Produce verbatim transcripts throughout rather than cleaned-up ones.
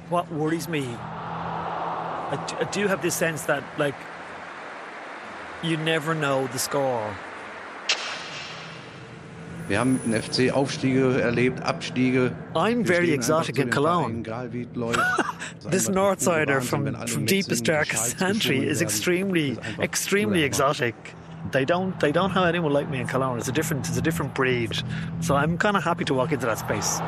what worries me, I do, I do have this sense that, like, you never know the score. Wir haben F C Aufstiege erlebt, Abstiege. I'm very exotic in Cologne. This Northsider from, from deepest, darkest country is extremely, extremely exotic. They don't, they don't have anyone like me in Cologne. It's a different, it's a different breed. So I'm kind of happy to walk into that space.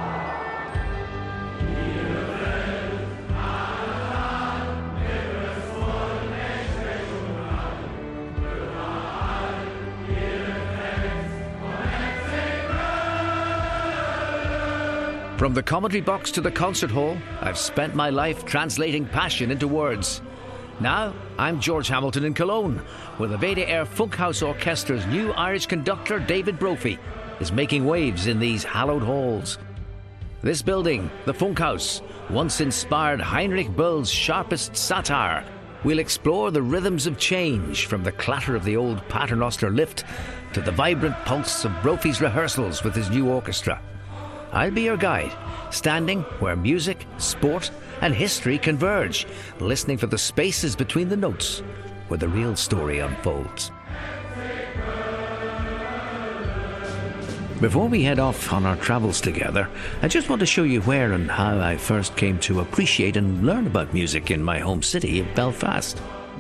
From the commentary box to the concert hall, I've spent my life translating passion into words. Now, I'm George Hamilton in Cologne, where the Beta Air Funkhaus Orchestra's new Irish conductor, David Brophy, is making waves in these hallowed halls. This building, the Funkhaus, once inspired Heinrich Böll's sharpest satire. We'll explore the rhythms of change, from the clatter of the old Paternoster lift to the vibrant pulse of Brophy's rehearsals with his new orchestra. I'll be your guide, standing where music, sport and history converge, listening for the spaces between the notes where the real story unfolds. Before we head off on our travels together, I just want to show you where and how I first came to appreciate and learn about music in my home city of Belfast.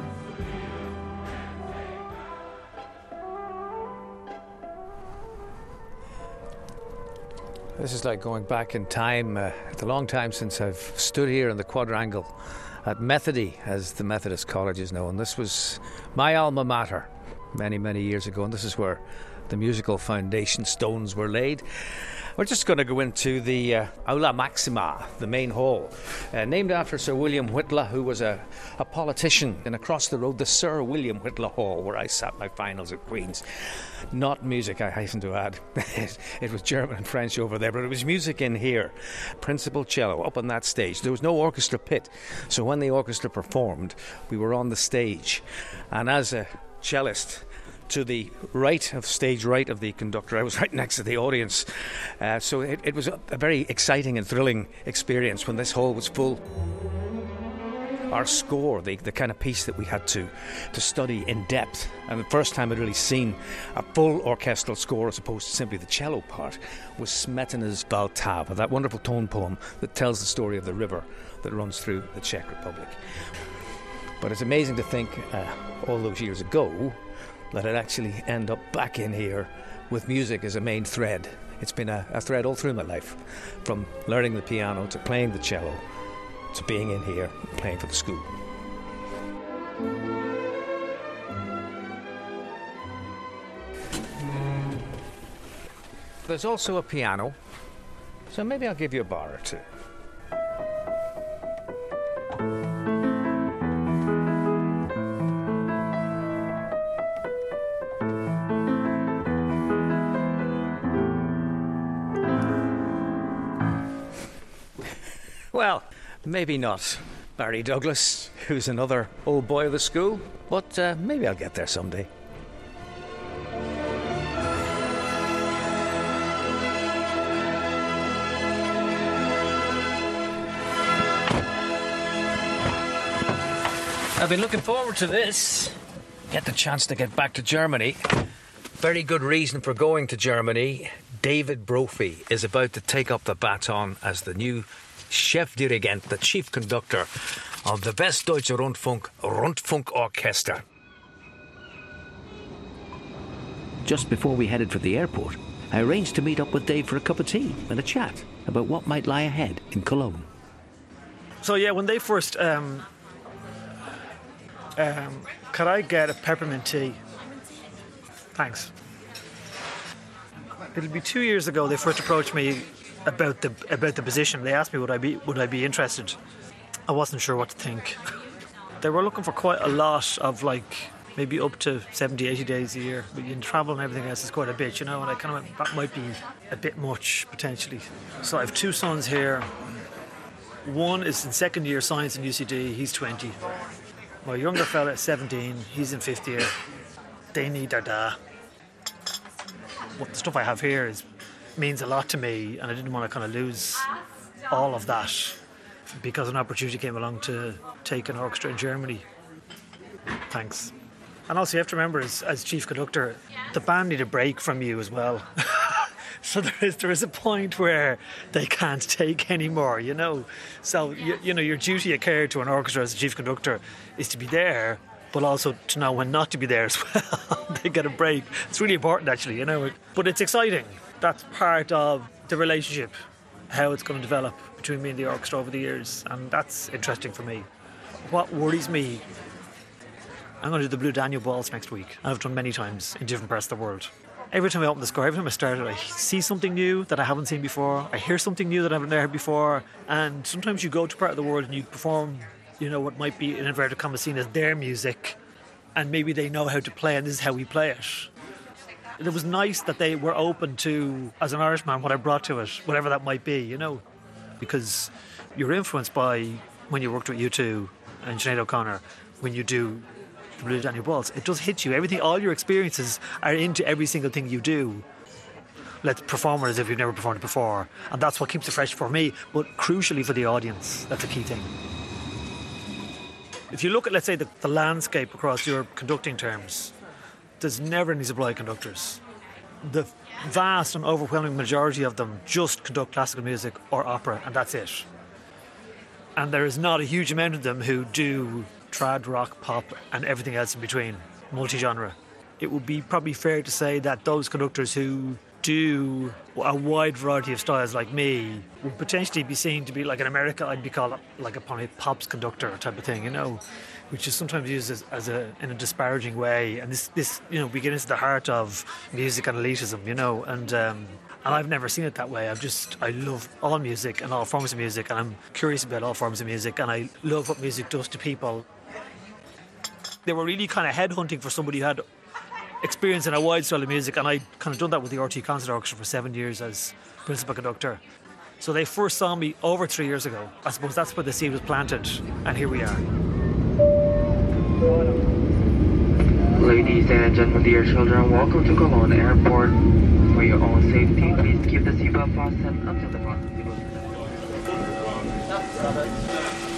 This is like going back in time. Uh, it's a long time since I've stood here in the quadrangle at Methody, as the Methodist College is known. This was my alma mater many, many years ago, and this is where the musical foundation stones were laid. We're just going to go into the uh, Aula Maxima, the main hall, uh, named after Sir William Whitla, who was a, a politician. And across the road, the Sir William Whitla Hall, where I sat my finals at Queen's. Not music, I hasten to add. It was German and French over there, but it was music in here. Principal cello up on that stage. There was no orchestra pit, so when the orchestra performed, we were on the stage. And as a cellist, to the right of stage right of the conductor, I was right next to the audience. Uh, so it, it was a, a very exciting and thrilling experience when this hall was full. Our score, the, the kind of piece that we had to, to study in depth, and the first time I'd really seen a full orchestral score as opposed to simply the cello part, was Smetana's Vltava, that wonderful tone poem that tells the story of the river that runs through the Czech Republic. But it's amazing to think uh, all those years ago that I'd actually end up back in here with music as a main thread. It's been a, a thread all through my life, from learning the piano to playing the cello to being in here and playing for the school. There's also a piano, so maybe I'll give you a bar or two. Well, maybe not Barry Douglas, who's another old boy of the school, but uh, maybe I'll get there someday. I've been looking forward to this. Get the chance to get back to Germany. Very good reason for going to Germany. David Brophy is about to take up the baton as the new Chefdirigent, the chief conductor of the Westdeutsche Rundfunk Rundfunkorchester. Just before we headed for the airport, I arranged to meet up with Dave for a cup of tea and a chat about what might lie ahead in Cologne. So yeah, when they first um, um, could I get a peppermint tea? Thanks. It'll be two years ago they first approached me about the about the position. They asked me would I be would I be interested. I wasn't sure what to think. They were looking for quite a lot of, like, maybe up to seventy, eighty days a year. But in travel and everything else is quite a bit, you know, and I kind of went, that might be a bit much potentially. So I have two sons here. One is in second year science in U C D, he's twenty. My younger fella is seventeen, he's in fifth year. They need their da. What the stuff I have here is means a lot to me, and I didn't want to kind of lose all of that because an opportunity came along to take an orchestra in Germany. Thanks. And also you have to remember, as, as chief conductor, the band need a break from you as well. So there is there is a point where they can't take any more, you know. So you, you know your duty of care to an orchestra as a chief conductor is to be there, but also to know when not to be there as well. They get a break. It's really important, actually, you know. But it's exciting. That's part of the relationship, how it's going to develop between me and the orchestra over the years, and that's interesting for me. What worries me, I'm going to do the Blue Danube Waltz next week. I've done many times in different parts of the world. Every time I open the score, every time I start it, I see something new that I haven't seen before. I hear something new that I haven't heard before. And sometimes you go to part of the world and you perform, you know, what might be in inverted commas seen as their music, and maybe they know how to play, and this is how we play it. It was nice that they were open to, as an Irishman, what I brought to it, whatever that might be, you know, because you're influenced by, when you worked with U two and Sinead O'Connor, when you do the Blue Danube Waltz, it does hit you. Everything, all your experiences are into every single thing you do. Let's perform it as if you've never performed it before, and that's what keeps it fresh for me, but crucially for the audience. That's a key thing. If you look at, let's say, the, the landscape across your conducting terms, there's never any supply conductors. The vast and overwhelming majority of them just conduct classical music or opera, and that's it. And there is not a huge amount of them who do trad, rock, pop, and everything else in between, multi-genre. It would be probably fair to say that those conductors who do a wide variety of styles like me would potentially be seen to be, like in America, I'd be called like a pops conductor type of thing, you know, which is sometimes used as, as a in a disparaging way. And this, this, you know, we get into the heart of music and elitism, you know, and um, and I've never seen it that way. I've just, I love all music and all forms of music, and I'm curious about all forms of music, and I love what music does to people. They were really kind of headhunting for somebody who had experience in a wide style of music, and I kind of done that with the R T E Concert Orchestra for seven years as principal conductor. So they first saw me over three years ago. I suppose that's where the seed was planted, and here we are. Ladies and gentlemen, dear children, welcome to Cologne Airport. For your own safety, please keep the seatbelt fastened until the fasten seatbelt.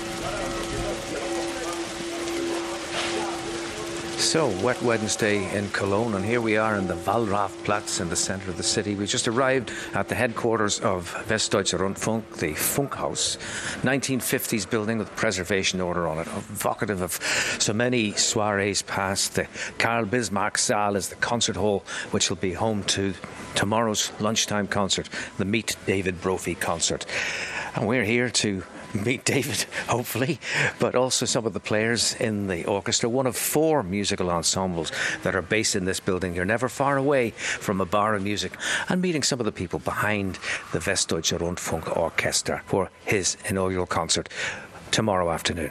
So, wet Wednesday in Cologne, and here we are in the Wallrafplatz in the centre of the city. We just arrived at the headquarters of Westdeutscher Rundfunk, the Funkhaus, nineteen fifties building with preservation order on it, evocative of so many soirees past. The Karl Bismarck Saal is the concert hall, which will be home to tomorrow's lunchtime concert, the Meet David Brophy concert. And we're here to meet David, hopefully, but also some of the players in the orchestra, one of four musical ensembles that are based in this building. You're never far away from a bar of music, and meeting some of the people behind the Westdeutscher Rundfunk Orchestra for his inaugural concert tomorrow afternoon.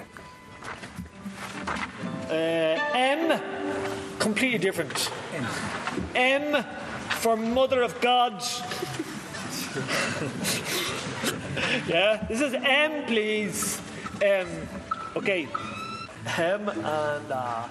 Uh, M, completely different. M, M for Mother of God. Yeah, this is M, please. M. Okay. M and uh.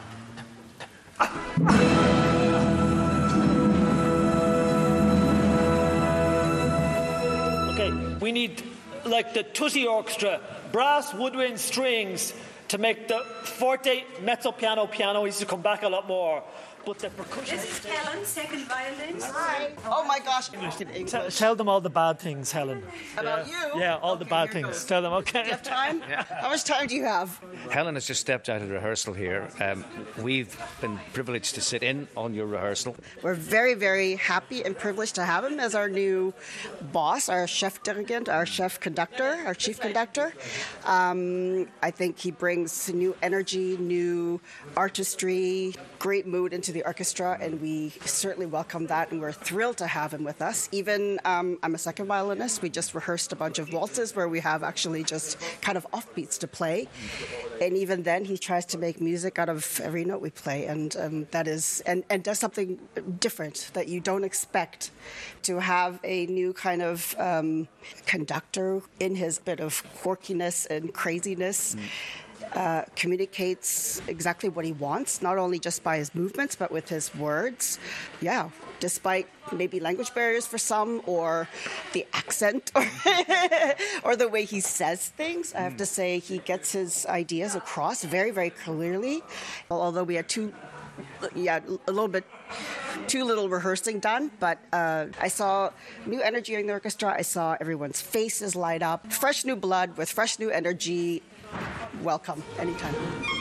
Okay, we need like the Tutti Orchestra, brass, woodwind, strings to make the forte, mezzo piano, piano needs to come back a lot more. But the percussion. This is Helen, second violin. Hi. Oh my gosh. English. Tell, tell them all the bad things, Helen. About yeah. you? Yeah, all okay, the bad here things. goes. Tell them, okay. Do you have time? Yeah. How much time do you have? Helen has just stepped out of rehearsal here. Um, we've been privileged to sit in on your rehearsal. We're very, very happy and privileged to have him as our new boss, our chef dirigent, our chef conductor, our chief conductor. Um, I think he brings new energy, new artistry, great mood into the orchestra, and we certainly welcome that, and we're thrilled to have him with us. Even, um, I'm a second violinist. We just rehearsed a bunch of waltzes where we have actually just kind of offbeats to play. And even then, he tries to make music out of every note we play, and um, that is, and, and does something different that you don't expect, to have a new kind of um, conductor in his bit of quirkiness and craziness. Mm. uh, communicates exactly what he wants, not only just by his movements, but with his words. Yeah, despite maybe language barriers for some, or the accent, or, or the way he says things. I have to say he gets his ideas across very, very clearly. Although we had two, yeah, a little bit too little rehearsing done, but uh, I saw new energy in the orchestra. I saw everyone's faces light up. Fresh new blood with fresh new energy. Welcome, anytime.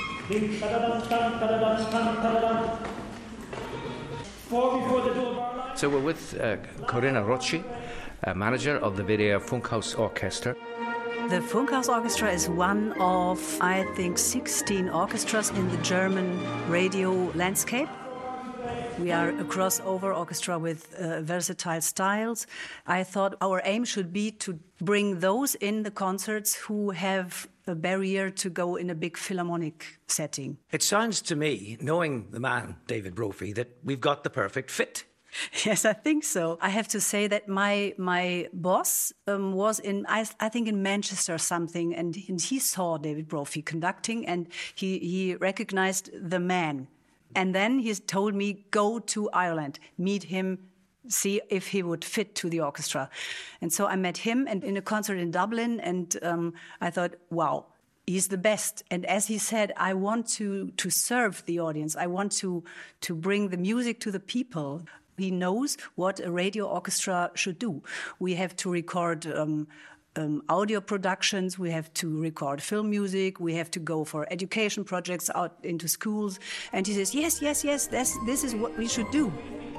So we're with uh, Corinna Rocci, uh, manager of the W D R Funkhaus Orchestra. The Funkhaus Orchestra is one of, I think, sixteen orchestras in the German radio landscape. We are a crossover orchestra with uh, versatile styles. I thought our aim should be to bring those in the concerts who have a barrier to go in a big philharmonic setting. It sounds to me, knowing the man, David Brophy, that we've got the perfect fit. Yes, I think so. I have to say that my my boss um, was in, I, I think, in Manchester or something, and, and he saw David Brophy conducting, and he, he recognized the man. And then he told me, go to Ireland, meet him, see if he would fit to the orchestra. And so I met him and in a concert in Dublin, and um, I thought, wow, he's the best. And as he said, I want to, to serve the audience. I want to, to bring the music to the people. He knows what a radio orchestra should do. We have to record um, Um, audio productions, we have to record film music, we have to go for education projects out into schools. And he says, yes, yes, yes, this, this is what we should do.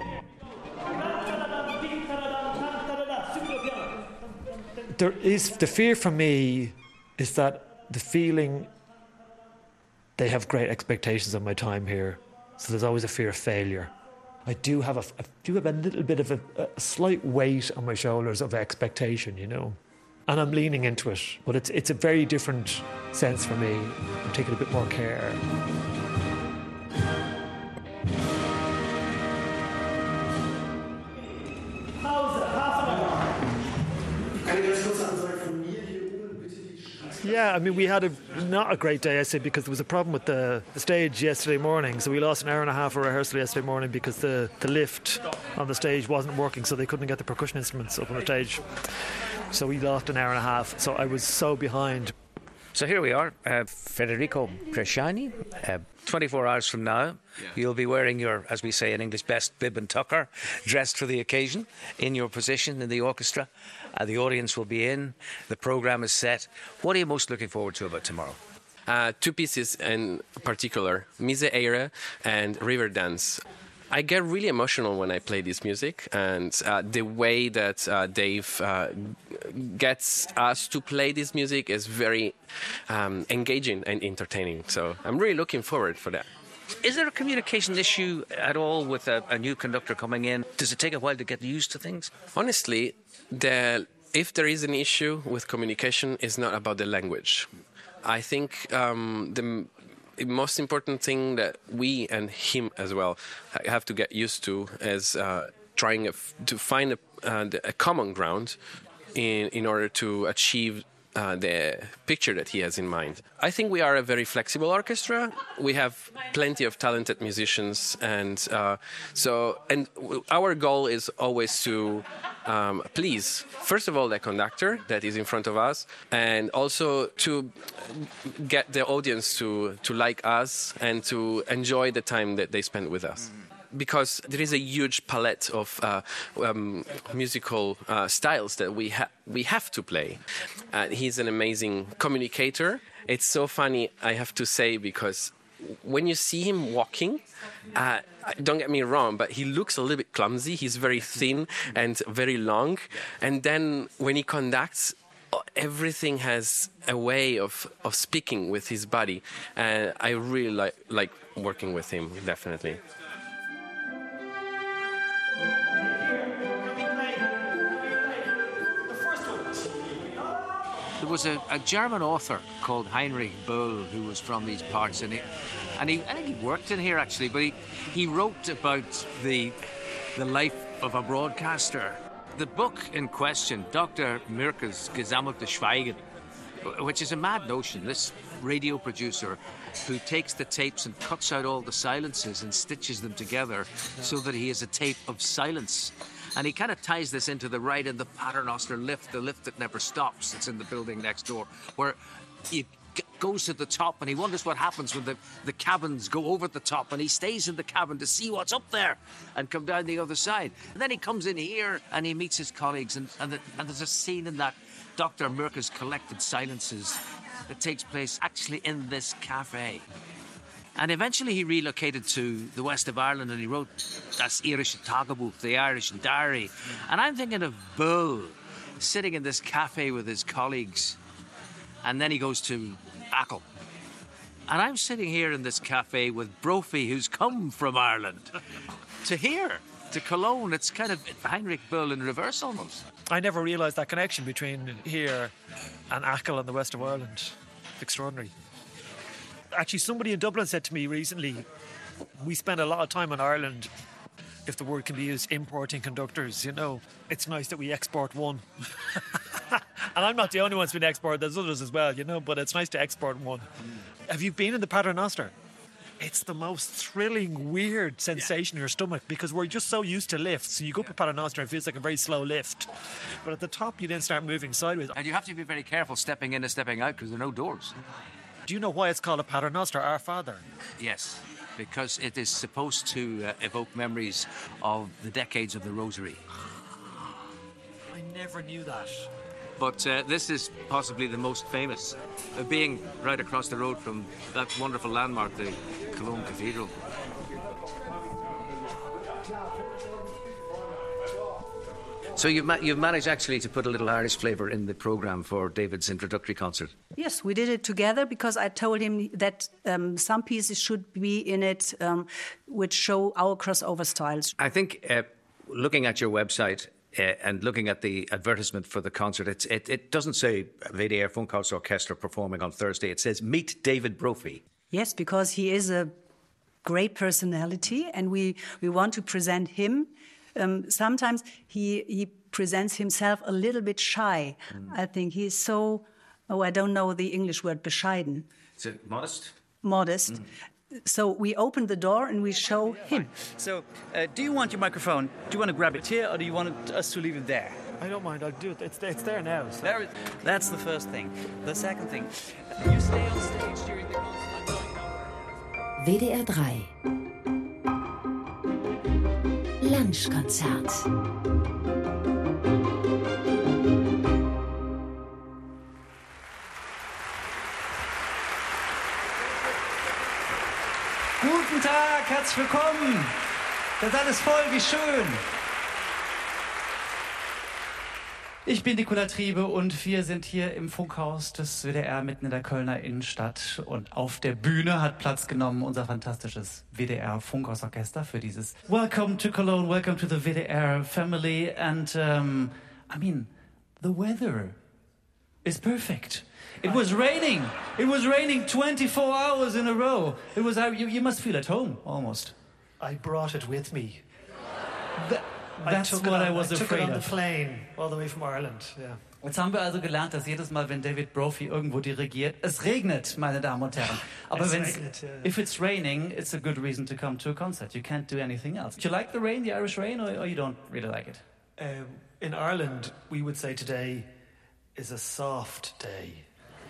There is, the fear for me is that the feeling they have great expectations of my time here. So there's always a fear of failure. I do have a, I do have a little bit of a, a slight weight on my shoulders of expectation, you know. And I'm leaning into it, but it's it's a very different sense for me. I'm taking a bit more care. Yeah, I mean, we had a not a great day, I say, because there was a problem with the, the stage yesterday morning. So we lost an hour and a half of rehearsal yesterday morning because the, the lift on the stage wasn't working, so they couldn't get the percussion instruments up on the stage. So we lost an hour and a half. So I was so behind. So here we are, uh, Federico Bresciani. Uh, twenty-four hours from now, yeah. You'll be wearing your, as we say in English, best bib and tucker, dressed for the occasion, in your position in the orchestra. Uh, the audience will be in. The programme is set. What are you most looking forward to about tomorrow? Uh, two pieces in particular, Mise Eire and River Dance. I get really emotional when I play this music, and uh, the way that uh, Dave uh, gets us to play this music is very um, engaging and entertaining. So I'm really looking forward for that. Is there a communication issue at all with a, a new conductor coming in? Does it take a while to get used to things? Honestly, the, if there is an issue with communication, it's not about the language. I think um, the The most important thing that we and him as well have to get used to is uh, trying a f- to find a, uh, a common ground in in order to achieve uh, the picture that he has in mind. I think we are a very flexible orchestra. We have plenty of talented musicians, and uh, so and w- our goal is always to um, please, first of all, the conductor that is in front of us, and also to get the audience to to like us and to enjoy the time that they spend with us. Because there is a huge palette of uh, um, musical uh, styles that we ha- we have to play. Uh, he's an amazing communicator. It's so funny, I have to say, because when you see him walking, uh, don't get me wrong, but he looks a little bit clumsy. He's very thin and very long. And then when he conducts, everything has a way of, of speaking with his body. And I really like, like working with him, definitely. There was a, a German author called Heinrich Böll who was from these parts, and he, and he, I think he worked in here actually, but he, he wrote about the the life of a broadcaster. The book in question, Doctor Mirke's Gesammelte Schweigen, which is a mad notion. This radio producer who takes the tapes and cuts out all the silences and stitches them together so that he has a tape of silence. And he kind of ties this into the ride in the Paternoster lift, the lift that never stops. It's in the building next door, where he g- goes to the top and he wonders what happens when the, the cabins go over the top, and he stays in the cabin to see what's up there and come down the other side. And then he comes in here and he meets his colleagues, and, and, the, and there's a scene in that Doctor Mirka's Collected Silences that takes place actually in this cafe. And eventually he relocated to the west of Ireland and he wrote Das Irische Tagebuch, the Irish Diary. And I'm thinking of Bull sitting in this cafe with his colleagues, and then he goes to Achill. And I'm sitting here in this cafe with Brophy, who's come from Ireland, to here, to Cologne. It's kind of Heinrich Bull in reverse almost. I never realised that connection between here and Achill and the west of Ireland. Extraordinary. Actually, somebody in Dublin said to me recently, we spend a lot of time in Ireland, if the word can be used, importing conductors. You know, it's nice that we export one. And I'm not the only one who's been exported, there's others as well, you know, but it's nice to export one. Mm. Have you been in the Paternoster? It's the most thrilling, weird sensation yeah. in your stomach, because we're just so used to lifts. You go up a Paternoster and it feels like a very slow lift. But at the top, you then start moving sideways. And you have to be very careful stepping in and stepping out because there are no doors. Do you know why it's called a Paternoster, Our Father? Yes, because it is supposed to uh, evoke memories of the decades of the Rosary. I never knew that. But uh, this is possibly the most famous, uh, being right across the road from that wonderful landmark, the Cologne Cathedral. So you've, ma- you've managed actually to put a little Irish flavour in the programme for David's introductory concert. Yes, we did it together because I told him that um, some pieces should be in it um, which show our crossover styles. I think uh, looking at your website uh, and looking at the advertisement for the concert, it's, it, it doesn't say V D R Funkhausorchester performing on Thursday. It says Meet David Brophy. Yes, because he is a great personality and we, we want to present him. Um, sometimes he he presents himself a little bit shy. Mm. I think he's so, oh, I don't know the English word, bescheiden. Is it modest? Modest. Mm. So we open the door and we show him. So, uh, do you want your microphone? Do you want to grab it here or do you want us to leave it there? I don't mind, I'll do it. It's, it's there now. So. There it, that's the first thing. The second thing, you stay on stage during the concert. W D R drei. Lunchkonzert. Guten Tag, herzlich willkommen. Das ist alles voll, wie schön. Ich bin Nicola Triebe und wir sind hier im Funkhaus des W D R mitten in der Kölner Innenstadt. Und auf der Bühne hat Platz genommen unser fantastisches W D R Funkhausorchester für dieses Welcome to Cologne, welcome to the W D R family. And um, I mean, the weather is perfect. It was raining. It was raining twenty-four hours in a row. It was. You, you must feel at home almost. I brought it with me. The, That's what on, I was I took afraid it on of. the plane all the way from Ireland. Yeah. Jetzt haben wir also gelernt, dass jedes Mal, wenn David Brophy irgendwo dirigiert, es regnet, meine Damen und Herren. Aber wenn regnet, yeah. if it's raining, it's a good reason to come to a concert. You can't do anything else. Do you like the rain, the Irish rain, or, or you don't really like it? Um, in Ireland, we would say today is a soft day.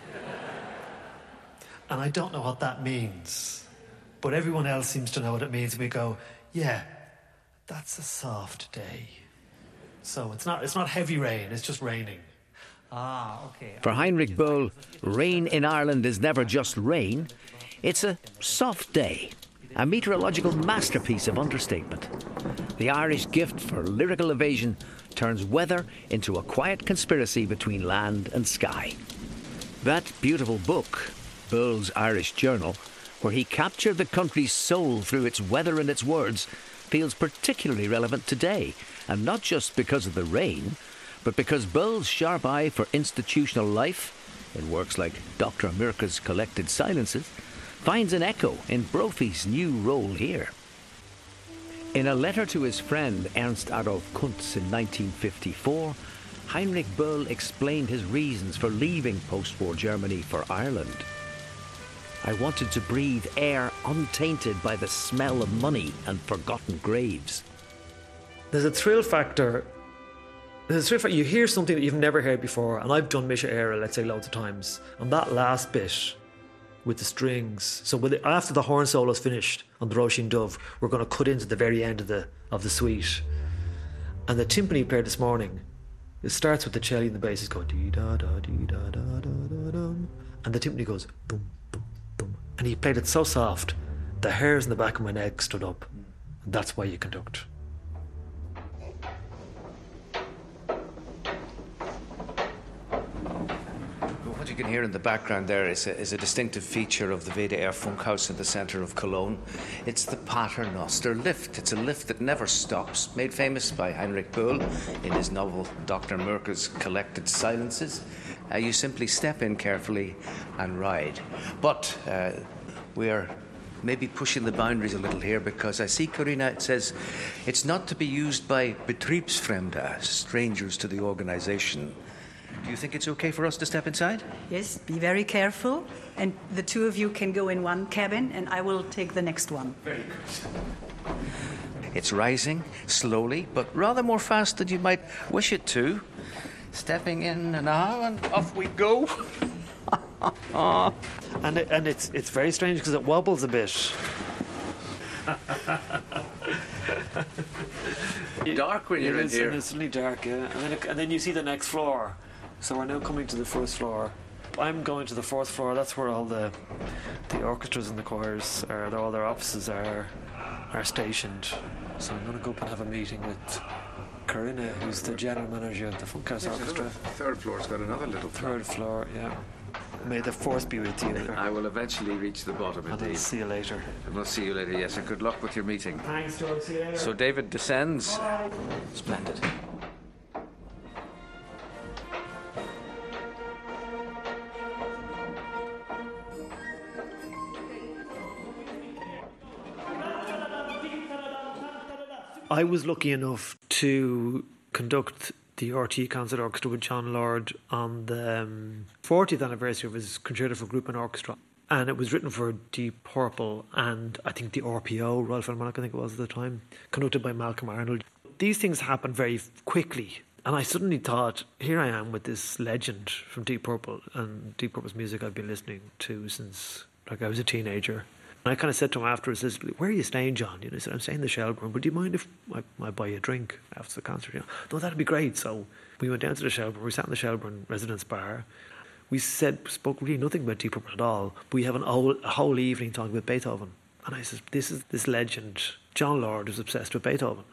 And I don't know what that means, but everyone else seems to know what it means. We go, yeah, that's a soft day. So it's not it's not heavy rain, it's just raining. Ah, okay. For Heinrich Bull, rain in Ireland is never just rain. It's a soft day, a meteorological masterpiece of understatement. The Irish gift for lyrical evasion turns weather into a quiet conspiracy between land and sky. That beautiful book, Bull's Irish Journal, where he captured the country's soul through its weather and its words, feels particularly relevant today, and not just because of the rain, but because Bull's sharp eye for institutional life, in works like Doctor Mirka's Collected Silences, finds an echo in Brophy's new role here. In a letter to his friend Ernst Adolf Kuntz in nineteen fifty-four, Heinrich Bull explained his reasons for leaving post-war Germany for Ireland. I wanted to breathe air untainted by the smell of money and forgotten graves. There's a thrill factor. There's a thrill factor. You hear something that you've never heard before, and I've done Misha Era, let's say, loads of times. And that last bit with the strings. So with the, after the horn solo's finished on the Roisin Dubh, we're going to cut into the very end of the of the suite. And the timpani played this morning, it starts with the cello and the bass is going dee da da dee da da da da dum, and the timpani goes boom boom boom, and he played it so soft, the hairs in the back of my neck stood up. And that's why you conduct. What you can hear in the background there is a, is a distinctive feature of the W D R Funkhaus in the centre of Cologne. It's the Paternoster lift. It's a lift that never stops, made famous by Heinrich Böll in his novel Doctor Murker's Collected Silences. Uh, you simply step in carefully and ride. But uh, we are maybe pushing the boundaries a little here, because I see, Corina, it says it's not to be used by Betriebsfremde, strangers to the organisation. Do you think it's okay for us to step inside? Yes, be very careful. And the two of you can go in one cabin, and I will take the next one. Very good. It's rising slowly, but rather more fast than you might wish it to. Stepping in and out, and off we go. and it, and it's it's very strange because it wobbles a bit. Dark when you're it in is, here. And it's suddenly dark, yeah. And then, it, and then you see the next floor. So we're now coming to the first floor. I'm going to the fourth floor. That's where all the the orchestras and the choirs are. All their offices are are stationed. So I'm going to go up and have a meeting with Corina, who's the general manager of the Funkhaus Orchestra. Third floor's got another little floor. Third floor, yeah. May the force be with you. I will eventually reach the bottom, and indeed. I'll see you later. And we'll see you later, yes. And good luck with your meeting. Thanks, George. See you later. So David descends. Splendid. I was lucky enough to conduct the R T E Concert Orchestra with John Lord on the um, fortieth anniversary of his Concerto for Group and Orchestra. And it was written for Deep Purple and I think the R P O, Royal Philharmonic, I think it was at the time, conducted by Malcolm Arnold. These things happen very quickly. And I suddenly thought, here I am with this legend from Deep Purple, and Deep Purple's music I've been listening to since like I was a teenager. And I kind of said to him afterwards, where are you staying, John? You know, he said, I'm staying in the Shelbourne, but do you mind if I, I buy you a drink after the concert? You know, no, that'd be great. So we went down to the Shelbourne, we sat in the Shelbourne Residence Bar. We said, spoke really nothing about Deep Purple at all, but we have an whole, a whole evening talking about Beethoven. And I said, this is this legend. John Lord was obsessed with Beethoven.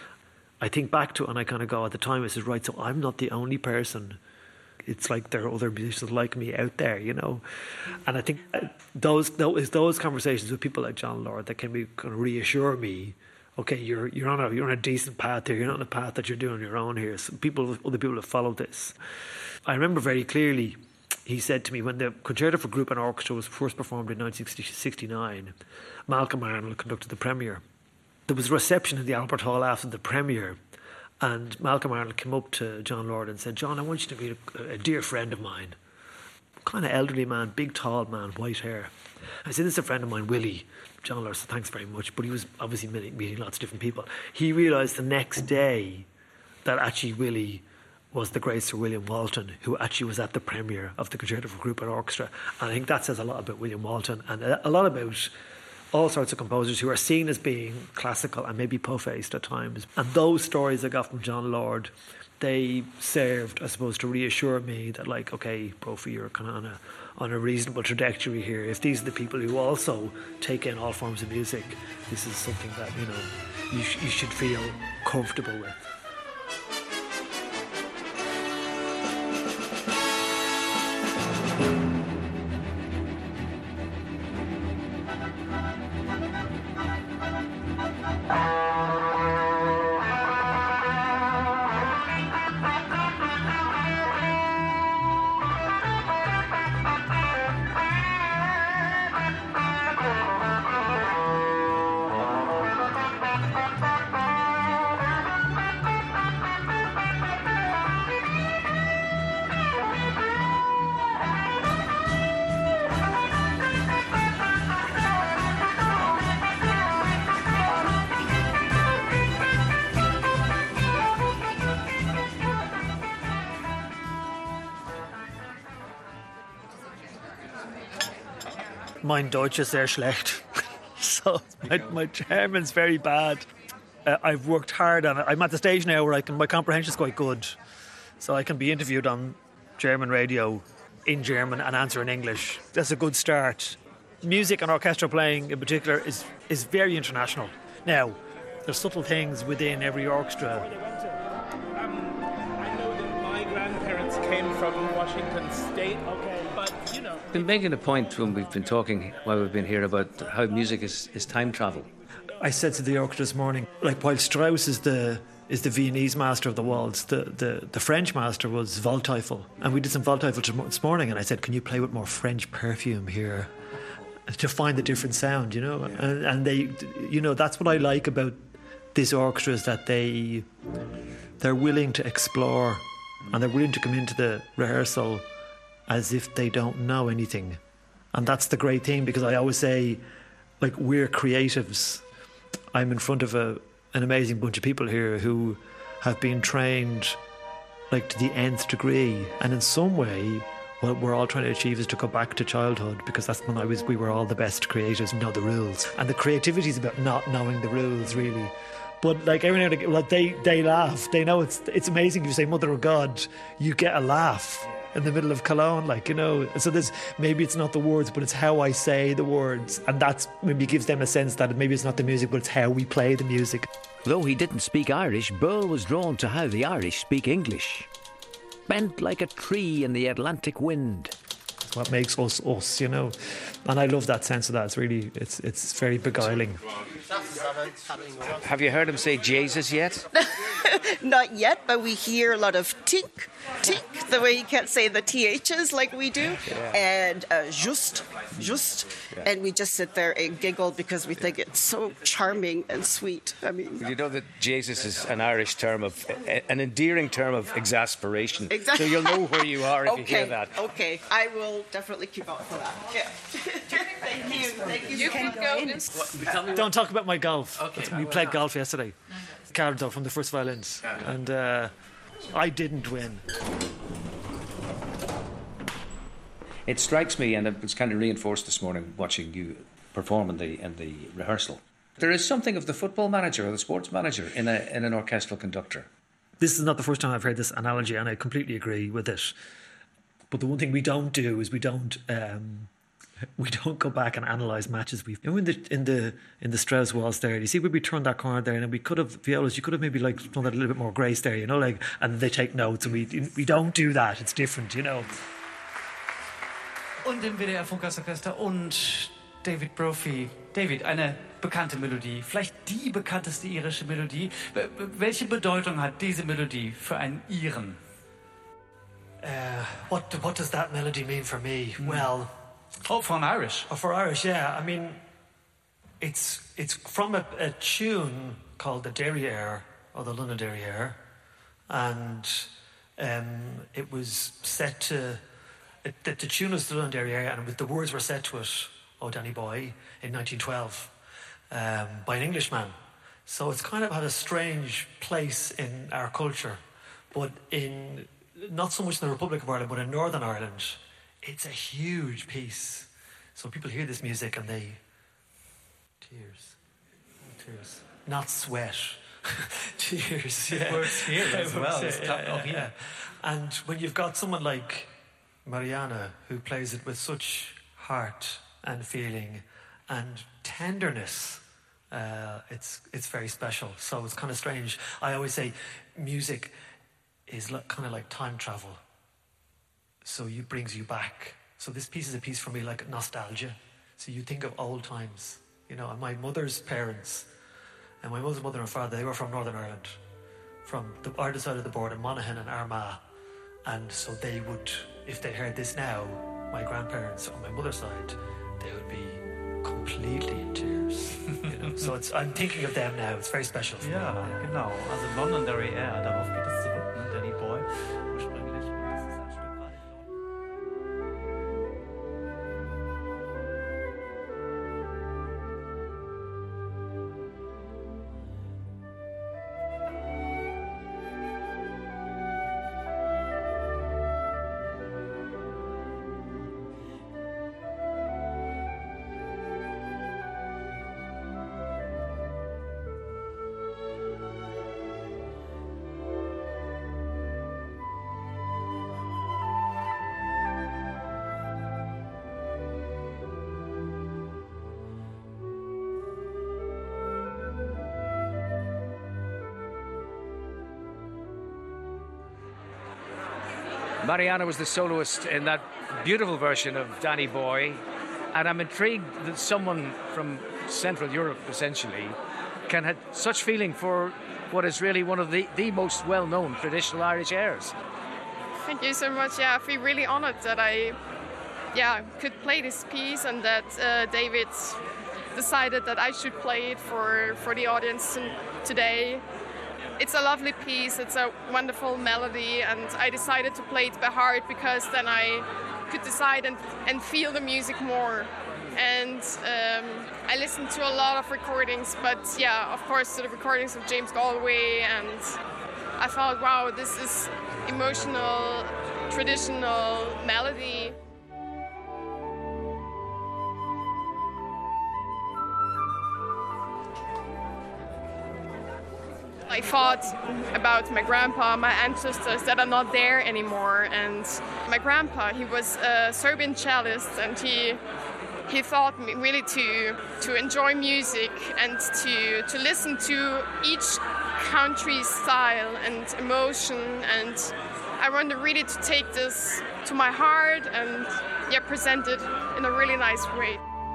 I think back to it and I kind of go, at the time, I said, right, so I'm not the only person. It's like there are other musicians like me out there, you know. And I think those those those conversations with people like John Lord that can be kind of reassure me, okay, you're you're on a you're on a decent path here. You're not on a path that you're doing your own here. So people, other people have followed this. I remember very clearly. He said to me when the Concerto for Group and Orchestra was first performed in nineteen sixty-nine, Malcolm Arnold conducted the premiere. There was a reception in the Albert Hall after the premiere. And Malcolm Arnold came up to John Lord and said, John, I want you to meet a, a dear friend of mine. Kind of elderly man, big, tall man, white hair. I said, this is a friend of mine, Willie. John Lord said, thanks very much. But he was obviously meeting, meeting lots of different people. He realised the next day that actually Willie was the great Sir William Walton, who actually was at the premiere of the Concerto for Group and Orchestra. And I think that says a lot about William Walton and a, a lot about all sorts of composers who are seen as being classical and maybe po-faced at times. And those stories I got from John Lord, they served, I suppose, to reassure me that, like, okay, Brophy, you're kind of on a, on a reasonable trajectory here. If these are the people who also take in all forms of music, this is something that, you know, you, sh- you should feel comfortable with. Mein Deutsch ist sehr schlecht. So my, my German's very bad. Uh, I've worked hard on it. I'm at the stage now where I can, my comprehension's quite good. So I can be interviewed on German radio in German and answer in English. That's a good start. Music and orchestral playing in particular is, is very international. Now, there's subtle things within every orchestra. Um, I know that my grandparents came from Washington State, okay, but you know. Been making a point when we've been talking while we've been here about how music is, is time travel. I said to the orchestra this morning, like while Strauss is the is the Viennese master of the waltz, the, the, the French master was Waldteufel. And we did some Waldteufel this morning, and I said, can you play with more French perfume here? To find the different sound, you know? Yeah. And, and they, you know, that's what I like about this orchestra, is that they, they're willing to explore and they're willing to come into the rehearsal as if they don't know anything. And that's the great thing, because I always say, like, we're creatives. I'm in front of a an amazing bunch of people here who have been trained like to the nth degree, and in some way what we're all trying to achieve is to go back to childhood, because that's when I was we were all the best creatives, know the rules, and the creativity is about not knowing the rules really. But like every now and again, like they they laugh, they know it's it's amazing. If you say Mother of God, you get a laugh in the middle of Cologne, like, you know. So there's, maybe it's not the words, but it's how I say the words, and that's maybe gives them a sense that maybe it's not the music, but it's how we play the music. Though he didn't speak Irish, Burl was drawn to how the Irish speak English. Bent like a tree in the Atlantic wind. It's what makes us us, you know. And I love that sense of that. It's really, it's it's very beguiling. Have you heard him say Jesus yet? Not yet, but we hear a lot of tink, tink, the way you can't say the T H's like we do, yeah. and uh, just, just, yeah. And we just sit there and giggle because we think it's so charming and sweet. I mean, you know that Jesus is an Irish term of, an endearing term of exasperation. Exactly. So you'll know where you are if okay. you hear that. Okay, I will definitely keep out for that. Yeah. Thank you. Thank you. You can go in. In. Don't talk about my golf. Okay. We played golf yesterday. Cardo from the First Violins, and uh, I didn't win. It strikes me, and it was kind of reinforced this morning watching you perform in the in the rehearsal. There is something of the football manager or the sports manager in a in an orchestral conductor. This is not the first time I've heard this analogy, and I completely agree with it. But the one thing we don't do is we don't. Um, We don't go back and analyse matches. We've, you know, in the in the in the Strauss waltz there. You see, where we turned that corner there, and we could have violas. You could have maybe like done that a little bit more grace there, you know, like, and they take notes, and we we don't do that. It's different, you know. Und im W D R Funkhausorchester und David Brophy. David, eine bekannte Melodie, vielleicht die bekannteste irische Melodie. Welche Bedeutung hat diese Melodie für einen Iren? Uh, what what does that melody mean for me? Mm. Well. Oh, for an Irish. Oh, for Irish, yeah. I mean, it's it's from a, a tune called the Derriere, or the Luna Derriere, and um, it was set to, it, the, the tune was the Luna Derriere, and the words were set to it, Oh Danny Boy, in nineteen twelve, um, by an Englishman. So it's kind of had a strange place in our culture, but in, not so much in the Republic of Ireland, but in Northern Ireland, it's a huge piece. So people hear this music and they... Tears. Tears. Not sweat. Tears, yeah. It works here as well. Yeah, yeah, yeah, yeah. And when you've got someone like Mariana, who plays it with such heart and feeling and tenderness, uh, it's it's very special. So it's kind of strange. I always say music is like, kind of like time travel. So it brings you back. So this piece is a piece for me like nostalgia. So you think of old times, you know, and my mother's parents, and my mother's mother and father, they were from Northern Ireland, from the other side of the border, Monaghan and Armagh. And so they would, if they heard this now, my grandparents on my mother's side, they would be completely in tears. You know? So it's, I'm thinking of them now. It's very special for ja, me. Ja, genau. Also London Derriere, darauf geht es zurück, ne? Danny Boy. Ursprünglich. Das ist ein Stück weit. Mariana was the soloist in that beautiful version of Danny Boy, and I'm intrigued that someone from Central Europe, essentially, can have such feeling for what is really one of the, the most well-known traditional Irish airs. Thank you so much. Yeah, I feel really honored that I yeah, could play this piece and that uh, David decided that I should play it for, for the audience today. It's a lovely piece, it's a wonderful melody, and I decided to play it by heart because then I could decide and, and feel the music more. And um, I listened to a lot of recordings, but yeah, of course, to the recordings of James Galway, and I thought, wow, this is emotional, traditional melody. I thought about my grandpa, my ancestors that are not there anymore, and my grandpa, he was a Serbian cellist, and he he taught me really to to enjoy music and to to listen to each country's style and emotion, and I wanted really to take this to my heart and yeah, present it in a really nice way.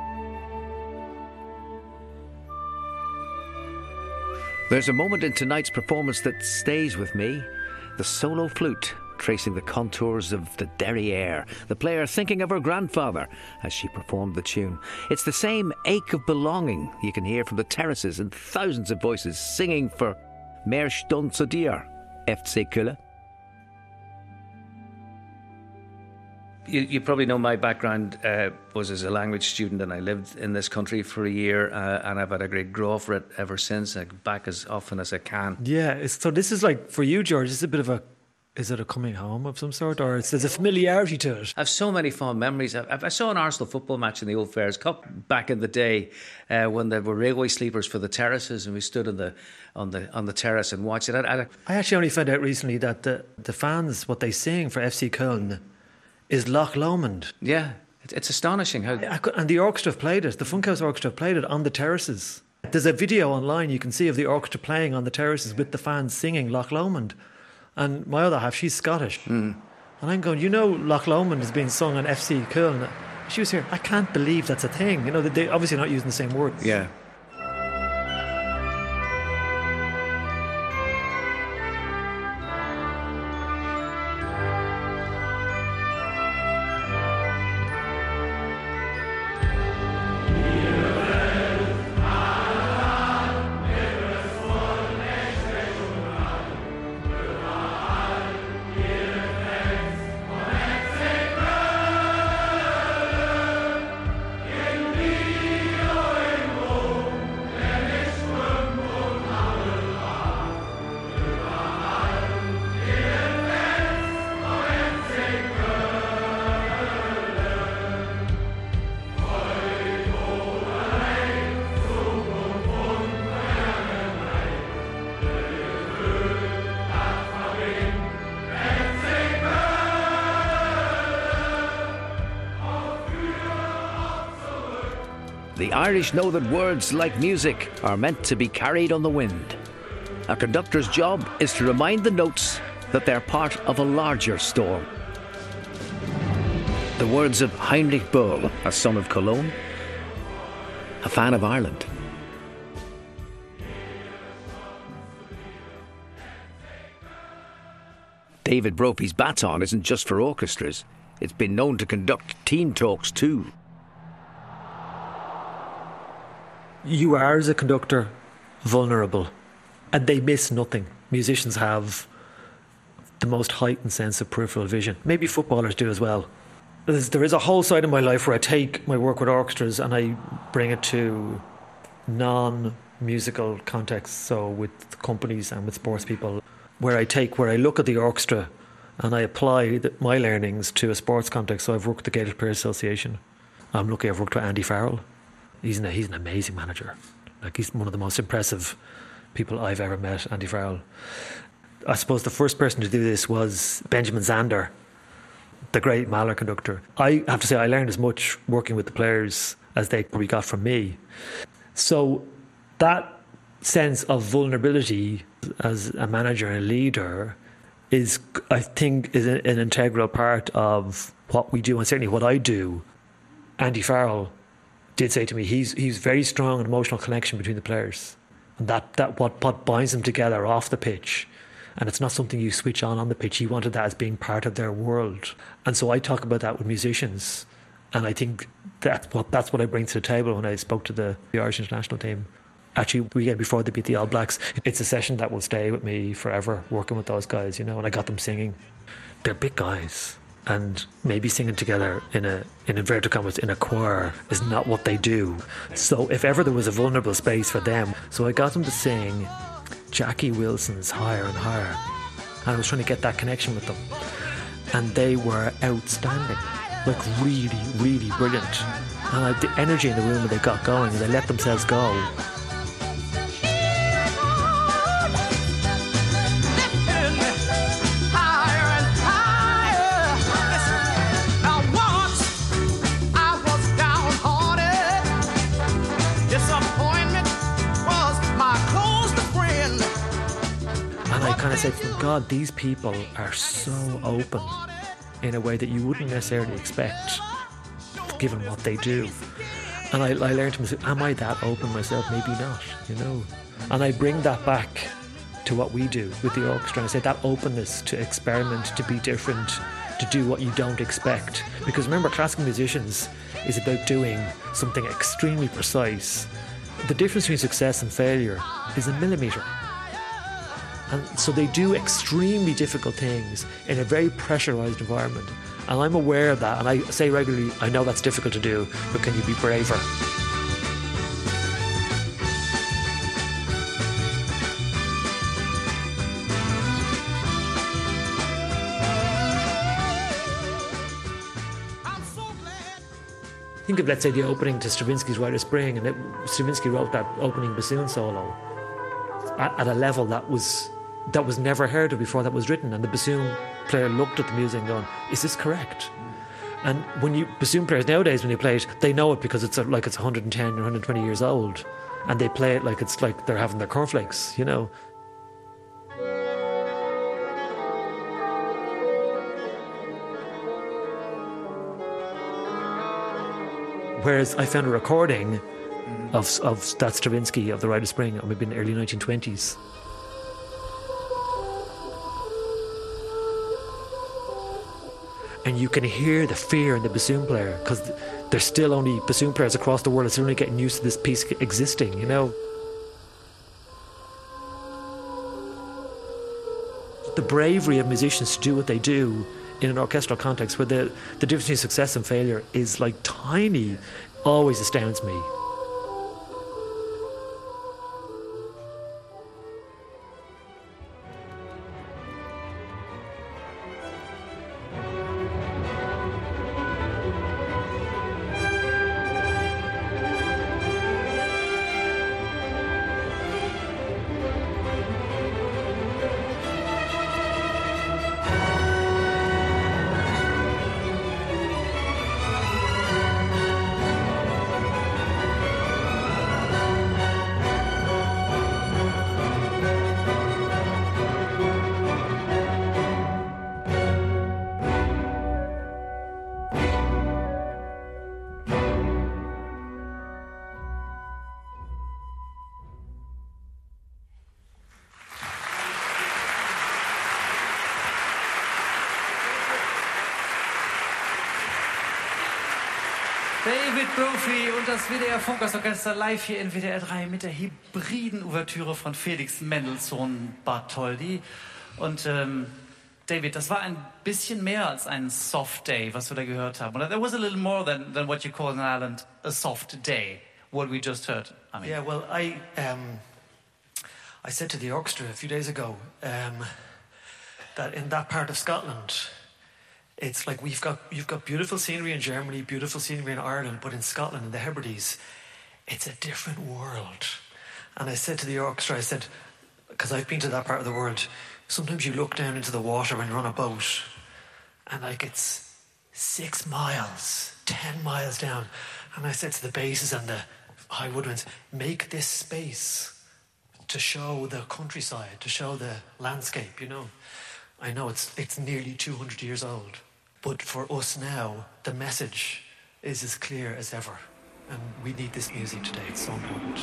There's a moment in tonight's performance that stays with me. The solo flute tracing the contours of the derriere, the player thinking of her grandfather as she performed the tune. It's the same ache of belonging you can hear from the terraces and thousands of voices singing for Mer Stund zu dir, F C Köln. You, you probably know my background uh, was as a language student, and I lived in this country for a year, uh, and I've had a great grow for it ever since. I go back as often as I can. Yeah, it's, so this is like, for you, George, it's a bit of a, is it a coming home of some sort, or is there's a familiarity to it? I've so many fond memories. I, I saw an Arsenal football match in the Old Fairs Cup back in the day uh, when there were railway sleepers for the terraces, and we stood on the on the on the terrace and watched it. I, I, I actually only found out recently that the, the fans, what they sing for F C Köln is Loch Lomond. Yeah, it's, it's astonishing how... I could, and the orchestra have played it, the Funkhouse Orchestra have played it on the terraces. There's a video online you can see of the orchestra playing on the terraces with the fans singing Loch Lomond. And my other half, she's Scottish. Mm. And I'm going, you know, Loch Lomond is being sung on F C Köln. She was here, I can't believe that's a thing. You know, they're obviously not using the same words. Yeah. The Irish know that words, like music, are meant to be carried on the wind. A conductor's job is to remind the notes that they're part of a larger storm. The words of Heinrich Böll, a son of Cologne, a fan of Ireland. David Brophy's baton isn't just for orchestras. It's been known to conduct team talks too. You are, as a conductor, vulnerable, and they miss nothing. Musicians have the most heightened sense of peripheral vision. Maybe footballers do as well. There's, there is a whole side of my life where I take my work with orchestras and I bring it to non-musical contexts, so with companies and with sports people, where I take, where I look at the orchestra and I apply the, my learnings to a sports context. So I've worked with the Gaelic Players Association. I'm lucky I've worked with Andy Farrell. He's an, he's an amazing manager. Like, he's one of the most impressive people I've ever met, Andy Farrell. I suppose the first person to do this was Benjamin Zander, the great Mahler conductor. I have to say I learned as much working with the players as they probably got from me. So that sense of vulnerability as a manager and a leader is, I think, is an integral part of what we do, and certainly what I do. Andy Farrell did say to me, he's he's very strong an emotional connection between the players, and that that what what binds them together off the pitch, and it's not something you switch on on the pitch. He wanted that as being part of their world, and so I talk about that with musicians, and I think that's what that's what I bring to the table when I spoke to the, the Irish international team. Actually, the weekend before they beat the All Blacks, it's a session that will stay with me forever, working with those guys, you know, and I got them singing. They're big guys, and maybe singing together in a, in inverted commas, in a choir is not what they do. So if ever there was a vulnerable space for them, so I got them to sing Jackie Wilson's Higher and Higher, and I was trying to get that connection with them, and they were outstanding, like really, really brilliant. And I, the energy in the room when they got going and they let themselves go. And I said, God, these people are so open in a way that you wouldn't necessarily expect, given what they do. And I, I learned to myself, am I that open myself? Maybe not, you know. And I bring that back to what we do with the orchestra. And I say that openness to experiment, to be different, to do what you don't expect. Because remember, classical musicians is about doing something extremely precise. The difference between success and failure is a millimetre. And so they do extremely difficult things in a very pressurised environment. And I'm aware of that, and I say regularly, I know that's difficult to do, but can you be braver? Think of, let's say, the opening to Stravinsky's Rite of Spring, and it, Stravinsky wrote that opening bassoon solo at, at a level that was that was never heard of before that was written, and the bassoon player looked at the music and going, is this correct? And when you bassoon players nowadays, when they play it, they know it because it's a, like it's one hundred ten or one hundred twenty years old, and they play it like it's like they're having their cornflakes, you know. Whereas I found a recording of of that Stravinsky of the Rite of Spring, maybe in the early nineteen twenties. And you can hear the fear in the bassoon player, because there's still only bassoon players across the world are still only getting used to this piece existing, you know. The bravery of musicians to do what they do in an orchestral context where the, the difference between success and failure is like tiny, always astounds me. David Brophy und das W D R Funkhaus-Orchester live hier in W D R drei mit der hybriden Ouvertüre von Felix Mendelssohn Bartholdy. Und ähm, David, das war ein bisschen mehr als ein Soft Day, was wir da gehört haben. Oder there was a little more than, than what you call in Ireland a soft day, what we just heard. I mean. Yeah, well, I um, I said to the orchestra a few days ago um, that in that part of Scotland, it's like we've got you've got beautiful scenery in Germany, beautiful scenery in Ireland, but in Scotland, in the Hebrides, it's a different world. And I said to the orchestra, I said, because I've been to that part of the world, sometimes you look down into the water when you're on a boat, and like it's six miles, ten miles down. And I said to the basses and the high woodwinds, make this space to show the countryside, to show the landscape, you know. I know it's it's nearly two hundred years old, but for us now, the message is as clear as ever. And we need this music today, it's so important.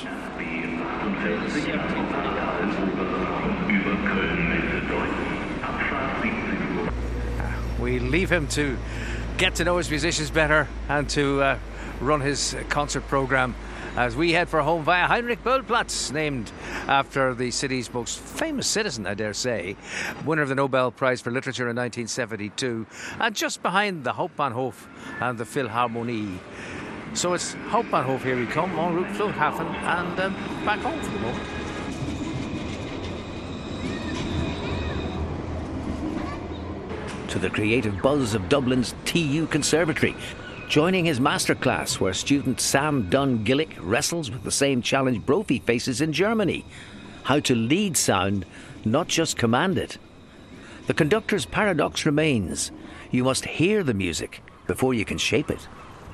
We leave him to get to know his musicians better and to uh, run his concert programme as we head for home via Heinrich-Böll-Platz, named after the city's most famous citizen, I dare say, winner of the Nobel Prize for Literature in nineteen seventy-two, and just behind the Hauptbahnhof and the Philharmonie. So it's Hauptbahnhof, here we come, en route Flughafen, and um, back home for the moment. To the creative buzz of Dublin's T U Conservatory, joining his masterclass where student Sam Dunn Gillick wrestles with the same challenge Brophy faces in Germany: how to lead sound, not just command it. The conductor's paradox remains: you must hear the music before you can shape it.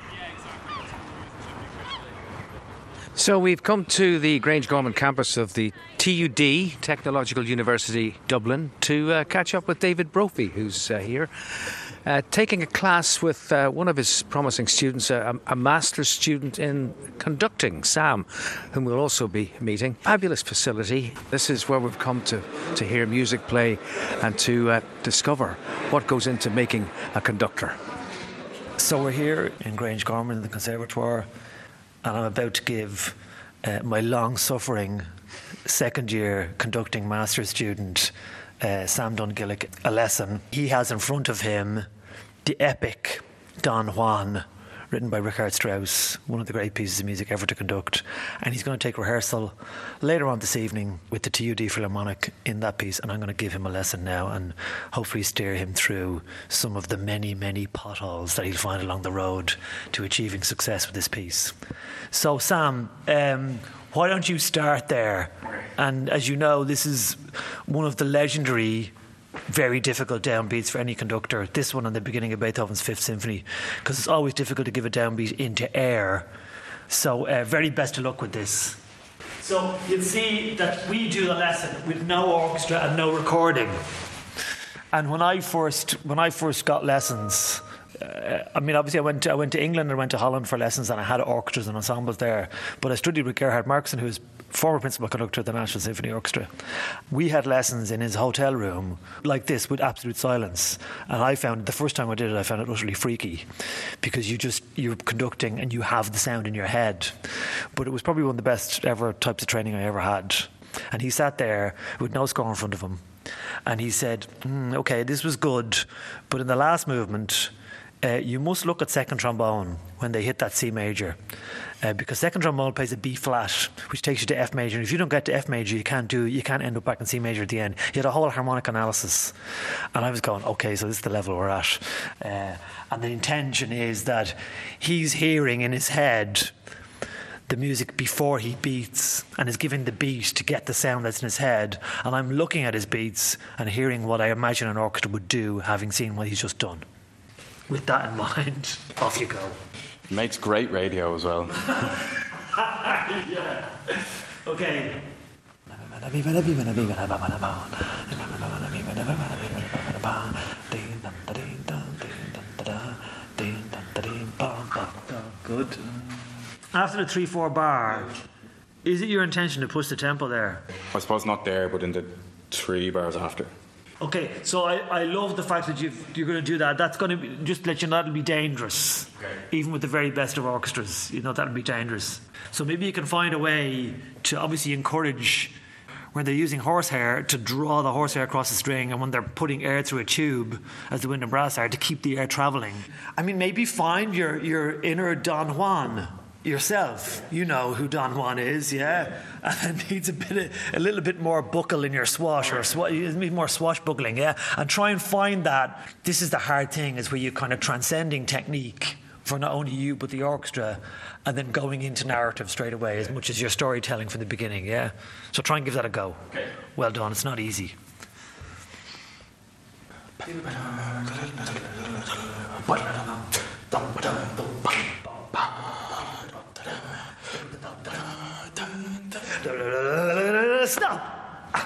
So we've come to the Grangegorman campus of the T U D, Technological University Dublin, to uh, catch up with David Brophy, who's uh, here, uh, taking a class with uh, one of his promising students, uh, a master's student in conducting, Sam, whom we'll also be meeting. Fabulous facility. This is where we've come to, to hear music play and to uh, discover what goes into making a conductor. So we're here in Grangegorman in the Conservatoire, and I'm about to give uh, my long-suffering second-year conducting master's student, uh, Sam Dunn Gillick, a lesson. He has in front of him the epic Don Juan, written by Richard Strauss, one of the great pieces of music ever to conduct. And he's going to take rehearsal later on this evening with the T U D Philharmonic in that piece, and I'm going to give him a lesson now and hopefully steer him through some of the many, many potholes that he'll find along the road to achieving success with this piece. So, Sam, um, why don't you start there? And as you know, this is one of the legendary, very difficult downbeats for any conductor. This one on the beginning of Beethoven's Fifth Symphony, because it's always difficult to give a downbeat into air. So uh, very best of luck with this. So you'll see that we do the lesson with no orchestra and no recording. And when I first when I first got lessons, uh, I mean, obviously I went to, I went to England and went to Holland for lessons, and I had orchestras and ensembles there. But I studied with Gerhard Markson, who was former principal conductor of the National Symphony Orchestra. We had lessons in his hotel room like this with absolute silence, and I found the first time I did it I found it utterly freaky, because you just you're conducting and you have the sound in your head. But it was probably one of the best ever types of training I ever had. And he sat there with no score in front of him, and he said, mm, okay, this was good, but in the last movement Uh, you must look at second trombone when they hit that C major, uh, because second trombone plays a B flat, which takes you to F major. And if you don't get to F major, you can't do you can't end up back in C major at the end. He had a whole harmonic analysis, and I was going, okay, so this is the level we're at. Uh, and the intention is that he's hearing in his head the music before he beats, and is giving the beat to get the sound that's in his head. And I'm looking at his beats and hearing what I imagine an orchestra would do, having seen what he's just done. With that in mind, off you go. It makes great radio as well. Yeah. Okay. Good. After the three four bar, is it your intention to push the tempo there? I suppose not there, but in the three bars after. Okay, so I, I love the fact that you've, you're going to do that. That's going to be, just let you know, that'll be dangerous. Okay. Even with the very best of orchestras, you know, that'll be dangerous. So maybe you can find a way to obviously encourage, when they're using horsehair, to draw the horsehair across the string, and when they're putting air through a tube, as the wind and brass are, to keep the air travelling. I mean, maybe find your, your inner Don Juan yourself. You know who Don Juan is, yeah? And it needs a bit of, a little bit more buckle in your swash, or sw- it needs more swashbuckling, yeah? And try and find that. This is the hard thing, is where you're kind of transcending technique for not only you but the orchestra, and then going into narrative straight away as much as your storytelling from the beginning, yeah? So try and give that a go. Okay. Well done, it's not easy. Stop!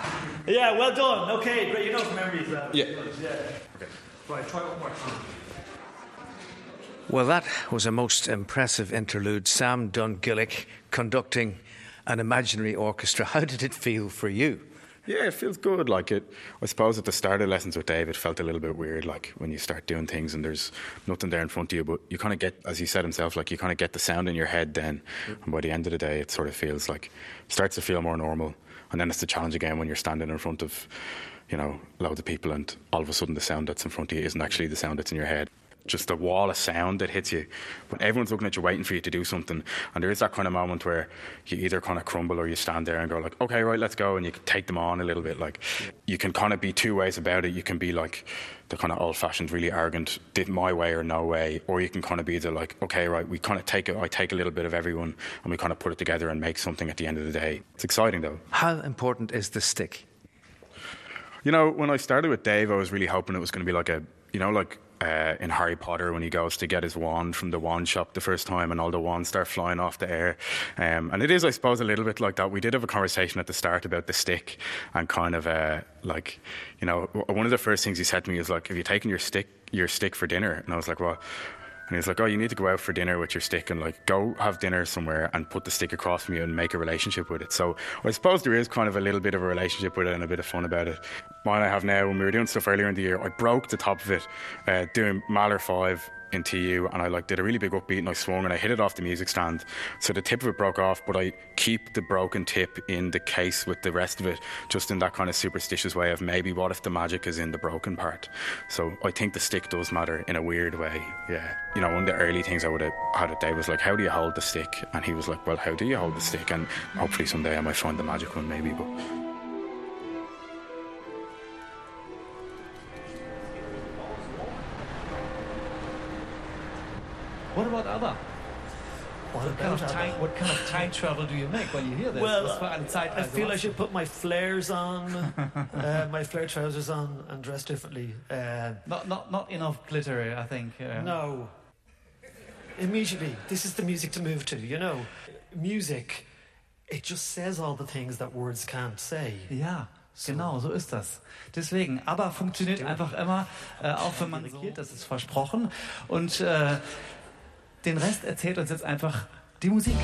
Yeah, well done. Okay, great. You know from memory as well. Yeah. Yeah. Okay. Right, try one more time. Well, that was a most impressive interlude. Sam Dungillick conducting an imaginary orchestra. How did it feel for you? Yeah, it feels good. Like it, I suppose at the start of lessons with Dave, it felt a little bit weird. Like when you start doing things and there's nothing there in front of you, but you kind of get, as he said himself, like you kind of get the sound in your head then, and by the end of the day, it sort of feels like starts to feel more normal. And then it's the challenge again when you're standing in front of, you know, loads of people, and all of a sudden the sound that's in front of you isn't actually the sound that's in your head. Just a wall of sound that hits you. But everyone's looking at you, waiting for you to do something. And there is that kind of moment where you either kind of crumble or you stand there and go like, okay, right, let's go. And you can take them on a little bit. Like you can kind of be two ways about it. You can be like the kind of old-fashioned, really arrogant, did my way or no way. Or you can kind of be the like, okay, right, we kind of take it. I take a little bit of everyone and we kind of put it together and make something at the end of the day. It's exciting though. How important is the stick? You know, when I started with Dave, I was really hoping it was going to be like a, you know, like uh, in Harry Potter when he goes to get his wand from the wand shop the first time and all the wands start flying off the air. Um, and it is, I suppose, a little bit like that. We did have a conversation at the start about the stick and kind of uh, like, you know, one of the first things he said to me was like, have you taken your stick, your stick for dinner? And I was like, well... And he's like, oh, you need to go out for dinner with your stick and like go have dinner somewhere and put the stick across from you and make a relationship with it. So I suppose there is kind of a little bit of a relationship with it and a bit of fun about it. Mine I have now, when we were doing stuff earlier in the year, I broke the top of it uh, doing Mahler five in T U, and I like did a really big upbeat and I swung and I hit it off the music stand. So the tip of it broke off, but I keep the broken tip in the case with the rest of it, just in that kind of superstitious way of maybe what if the magic is in the broken part. So I think the stick does matter in a weird way, yeah. You know, one of the early things I would have had at Dave was like, how do you hold the stick? And he was like, well, how do you hold the stick? And hopefully someday I might find the magic one maybe, but... What about ABBA? What, what, kind of time, what kind of time travel do you make when you hear this? Well, I feel I should put my flares on, uh, my flare trousers on, and dress differently. Uh, not, not, not enough glitter, I think. Uh, no. Immediately, this is the music to move to. You know, music, it just says all the things that words can't say. Ja. Genau, so ist das. Deswegen, ABBA funktioniert einfach immer, äh, auch wenn man regiert, das ist versprochen. Und äh, den Rest erzählt uns jetzt einfach die Musik.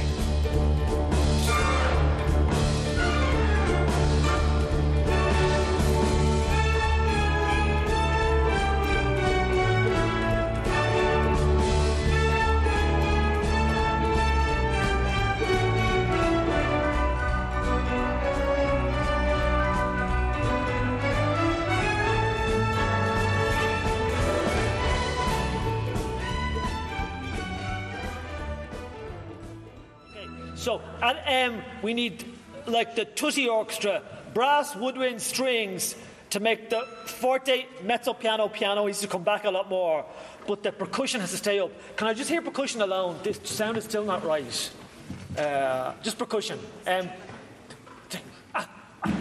So at M, we need like the tutti orchestra, brass, woodwind, strings to make the forte, mezzo piano, piano needs to come back a lot more, but the percussion has to stay up. Can I just hear percussion alone? This sound is still not right. Uh, just percussion. Um, ah, ah.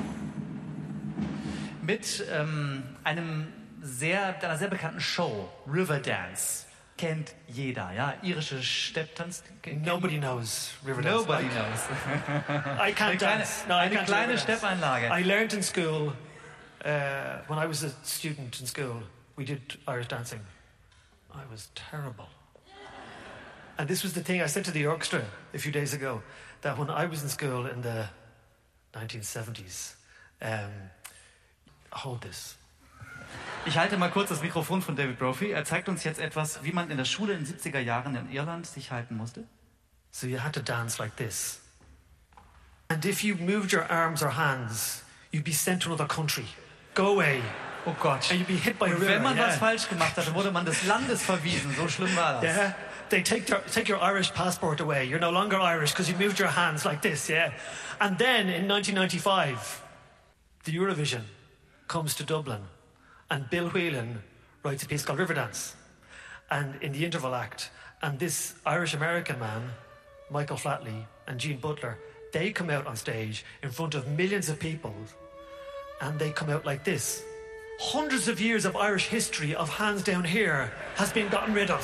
Mit ähm, einem sehr, einer sehr bekannten Show, Riverdance. Kennt jeder, ja, irische Stepptanz. Nobody knows Riverdance. Nobody knows. I can't eine kleine, dance. No, I eine can't kleine Steppeinlage. I learned in school, uh, when I was a student in school, we did Irish dancing. I was terrible. And this was the thing I said to the orchestra a few days ago, that when I was in school in the nineteen seventies, um, hold this. Ich halte mal kurz das Mikrofon von David Brophy. Er zeigt uns jetzt etwas, wie man in der Schule in den siebziger Jahren in Irland sich halten musste. So you had to dance like this. And if you moved your arms or hands, you'd be sent to another country. Go away. Oh Gott. And you'd be hit by a river. Und wenn man yeah. was falsch gemacht hatte, wurde man des Landes verwiesen. So schlimm war das. Yeah. They take, their, take your Irish passport away. You're no longer Irish because you moved your hands like this, yeah? And then in nineteen ninety-five, the Eurovision comes to Dublin. And Bill Whelan writes a piece called Riverdance. And in the interval act, and this Irish-American man, Michael Flatley, and Gene Butler, they come out on stage in front of millions of people, and they come out like this. Hundreds of years of Irish history of hands down here has been gotten rid of.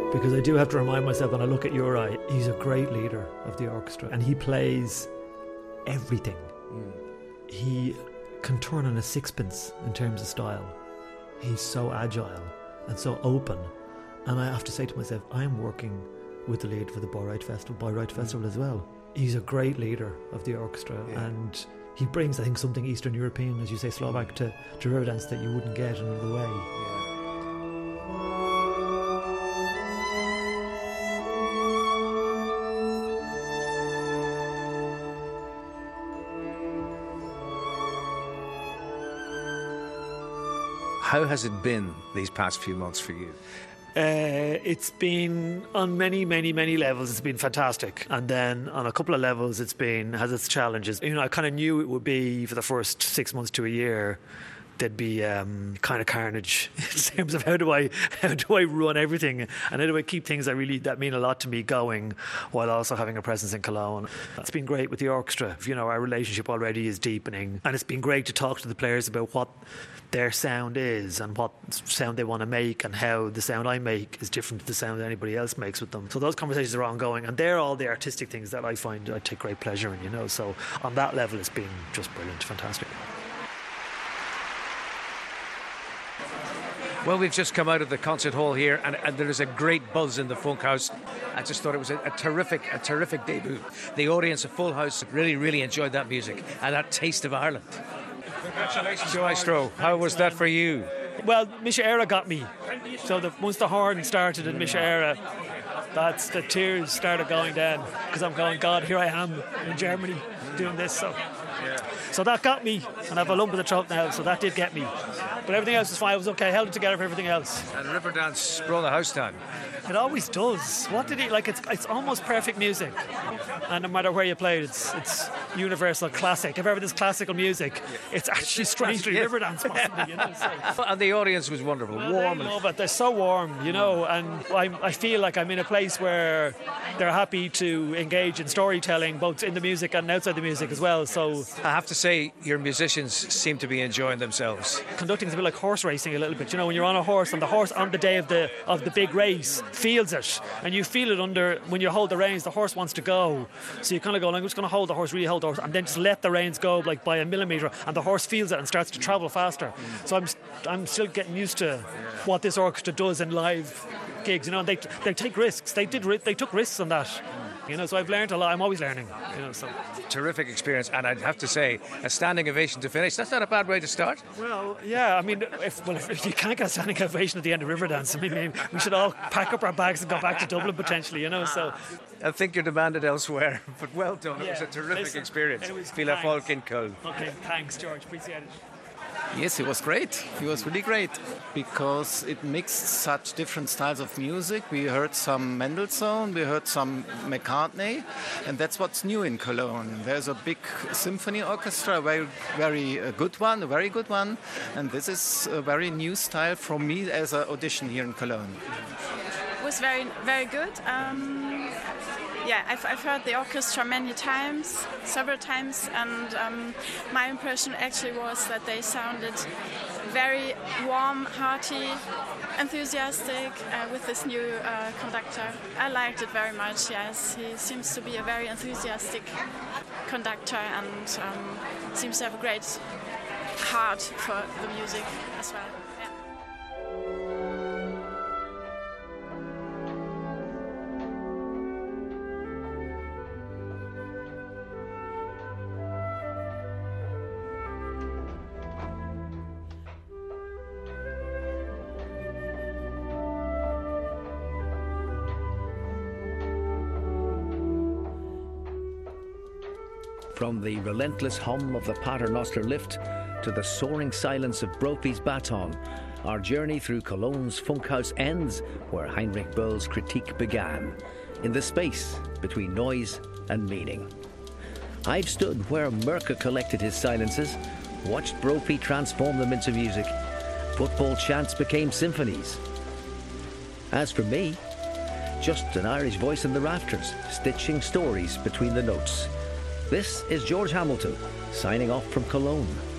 because I do have to remind myself when I look at Uri, he's a great leader of the orchestra and he plays everything. Mm. He can turn on a sixpence in terms of style. He's so agile and so open, and I have to say to myself, I'm working with the lead for the Bayreuth Festival, Bayreuth Festival as well. He's a great leader of the orchestra, yeah. and he brings, I think, something Eastern European, as you say, Slovak, to, to Riverdance that you wouldn't get another way. Yeah. How has it been these past few months for you? Uh, it's been on many, many, many levels. It's been fantastic, and then on a couple of levels, it's been has its challenges. You know, I kind of knew it would be for the first six months to a year. There'd be um, kind of carnage in terms of how do I how do I run everything and how do I keep things that really that mean a lot to me going while also having a presence in Cologne. It's been great with the orchestra. You know, our relationship already is deepening, and it's been great to talk to the players about what their sound is and what sound they want to make and how the sound I make is different to the sound that anybody else makes with them. So those conversations are ongoing, and they're all the artistic things that I find I take great pleasure in, you know. So on that level, it's been just brilliant, fantastic. Well, we've just come out of the concert hall here, and, and there is a great buzz in the Funkhaus. I just thought it was a, a terrific, a terrific debut. The audience, a full house, really, really enjoyed that music and that taste of Ireland. Congratulations, Maestro. How was that for you? Well, Misha Era got me. So the, once the horn started in Misha Era, that's the tears started going down because I'm going, God, here I am in Germany doing this. So, so that got me, and I have a lump in the throat now. So that did get me. But everything else was fine. I was okay. I held it together for everything else. And Riverdance brought the house down. It always does. What did he like? It's it's almost perfect music, and no matter where you play it, it's it's universal classic. If ever there's classical music, it's actually strangely yeah. Riverdance, possibly. You know, so. And the audience was wonderful, well, warm. They love it. They're so warm, you know, and I I feel like I'm in a place where they're happy to engage in storytelling, both in the music and outside the music as well. So I have to say, your musicians seem to be enjoying themselves. Conducting is a bit like horse racing, a little bit. You know, when you're on a horse, and the horse on the day of the of the big race feels it, and you feel it under when you hold the reins. The horse wants to go, so you kind of go, I'm just going to hold the horse, really hold the horse, and then just let the reins go like by a millimetre, and the horse feels it and starts to travel faster. So I'm I'm still getting used to what this orchestra does in live gigs. You know, they they take risks. They did they took risks on that. You know, so I've learned a lot. I'm always learning. You know, so terrific experience, and I'd have to say, a standing ovation to finish. That's not a bad way to start. Well, yeah. I mean, if well, if you can't get a standing ovation at the end of Riverdance, I mean, maybe we should all pack up our bags and go back to Dublin potentially. You know, so I think you're demanded elsewhere. But well done. Yeah, it was a terrific listen, experience. Vila Folk in Köln. Okay, thanks, George. Appreciate it. Yes, it was great. It was really great because it mixed such different styles of music. We heard some Mendelssohn, we heard some McCartney, and that's what's new in Cologne. There's a big symphony orchestra, a very, very uh, good one, a very good one, and this is a very new style for me as an audition here in Cologne. It was very, very good. Um, Yeah, I've, I've heard the orchestra many times, several times, and um, my impression actually was that they sounded very warm, hearty, enthusiastic uh, with this new uh, conductor. I liked it very much, yes. He seems to be a very enthusiastic conductor and um, seems to have a great heart for the music as well. From the relentless hum of the Paternoster lift to the soaring silence of Brophy's baton, our journey through Cologne's Funkhaus ends where Heinrich Böll's critique began, in the space between noise and meaning. I've stood where Merke collected his silences, watched Brophy transform them into music. Football chants became symphonies. As for me, just an Irish voice in the rafters, stitching stories between the notes. This is George Hamilton, signing off from Cologne.